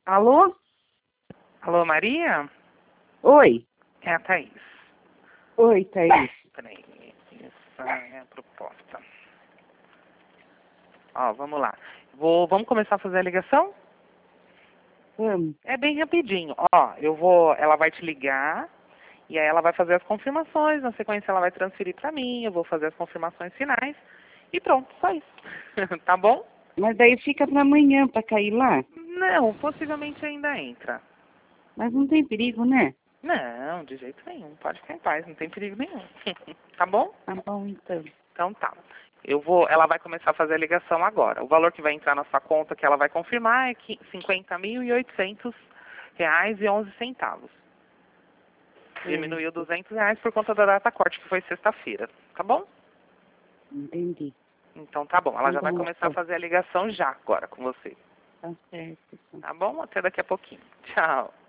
Alô? Alô, Maria? Oi. É a Thaís. Oi, Thaís. Peraí, essa é a proposta. Ó, vamos lá. Vamos começar a fazer a ligação? Vamos. É bem rapidinho. Ó, ela vai te ligar e aí ela vai fazer as confirmações. Na sequência ela vai transferir pra mim, eu vou fazer as confirmações finais e pronto, só isso. Tá bom? Mas daí fica pra amanhã pra cair lá. Não, possivelmente ainda entra. Mas não tem perigo, né? Não, de jeito nenhum. Pode ficar em paz, não tem perigo nenhum. Tá bom? Tá bom, então. Então tá. Ela vai começar a fazer a ligação agora. O valor que vai entrar na sua conta que ela vai confirmar é R$ 50.800,11. Diminuiu R$ 200 por conta da data corte, que foi sexta-feira. Tá bom? Entendi. Então tá bom. Ela já vai Então, começar a fazer a ligação já agora com você. tá certo. Tá bom? Até daqui a pouquinho. Tchau.